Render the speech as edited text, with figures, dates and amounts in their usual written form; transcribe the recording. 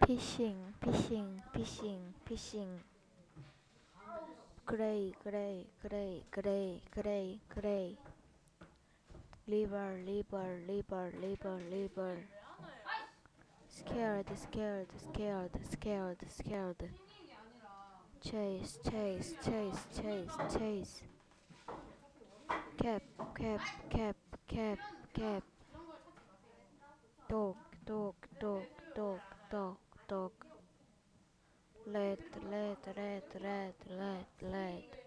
fishing, fishing, fishing, fishing. Gray, gray, gray, gray, gray, gray. Liver, liver, liver, liver, liver. Scared, scared, scared, scared, scared. Chase, chase, chase, chase, chase. Cap, cap, cap, cap, cap. Dog, dog, dog, dog, dog, dog. Lead, lead, lead, lead, lead, lead.